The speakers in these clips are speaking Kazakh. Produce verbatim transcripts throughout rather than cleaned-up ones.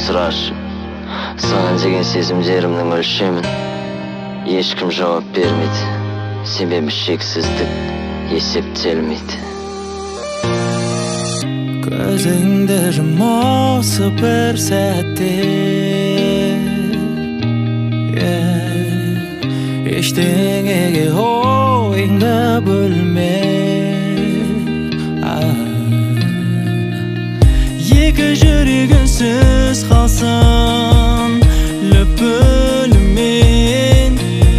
сұрашып, саған деген сезімдерімнің өлшемін ешкім жауап бермейді, себебі шексіздік есептелмейді. Көзіңді жұм осы бір сәтте, ештеңеге ойыңды бөлме. Екі жүрек үнсіз қалсын лүпілімен,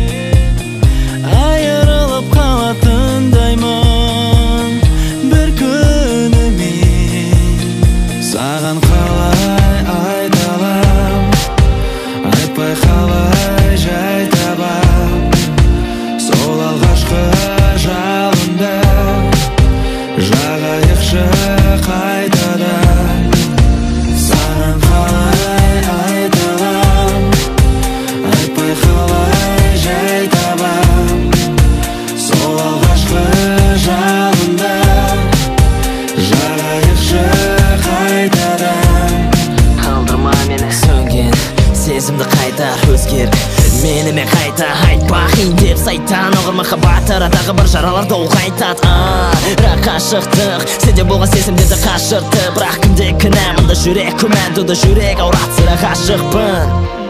айырылып қалатындаймын бір күнімен. Саған қалай айталам, айтпай қалай жай табам, сол алғашқы жалында жағайықшы қайтадан. Саған қалай айталам, айтпай қалай жай табам, сол алғашқы жалында жағайықшы қайтадан. Қалдырма мені сөнген сезімді қайта өзгер, менімен қайта айтпақин деп сайтан оғыр махаббат арадағы бір жараларды ол қайтады. Бірақ қашықтық сенде болған сезімдерді қашырды, бірақ кімде кінә, мұнда жүрек күмәнді, жүрек ауратсыра ғашықпын.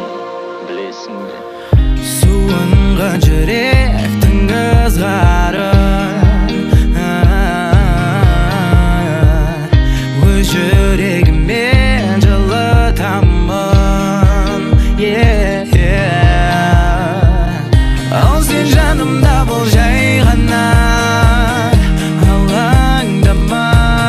Суынған жүректің ызғары өз жүрегімен жылытамын. Ал сен жанымда бол жай ғана, алаңдама.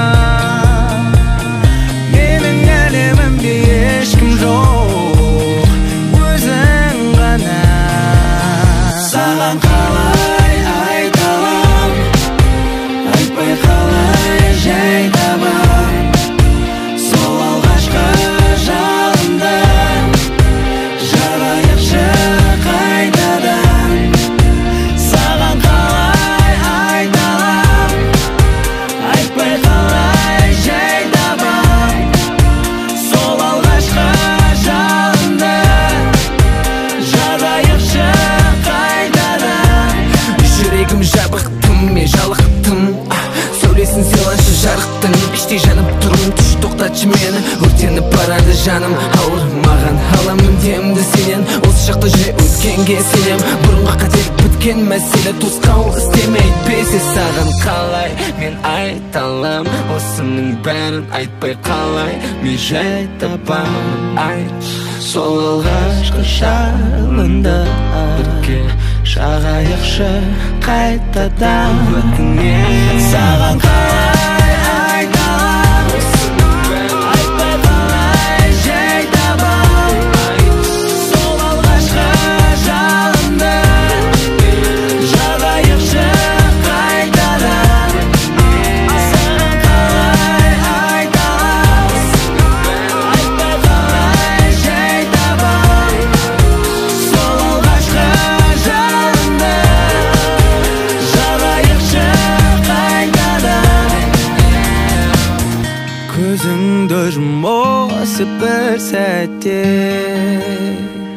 Менің әлемімде ешкім жоқ, өзің ғана. Саған қалай айталам, айтпай қалай жай табам, сол алғашқы жалында жарайықшы қайтадан. Саған қалай айталам, айтпай қалай жай табам, сол алғашқы жалында жарайықшы қайтадан. Жүрегім жабықтым, мен жалықтым, сөйлесін сыйлашы жарықтың, іштей жанып тұрмын, түш тоқтатшы мені, өртеніп барады жаным. Ауырмаған аламын демді сенен, осы шақты жүре өткенге сенем. Бұрынға қателік біткен мәселе, тосқауыл істемейді бесе. Саған қалай мен айталам, осының бәрін айтпай қалай мен жай табам. Айт, сол алғашқы жалында бірге жағайықшы қайтадан өтінем. Саған қалай айталам, осының бәрін айтпай қалай жай табам, сол алғашқы жалында жағайықшы қайтадан. Саған қалай айталам, айтпай қалай жай табам, сол алғашқы жалында жағайықшы қайтадан. Көзіңді жұм осы бір сәтте,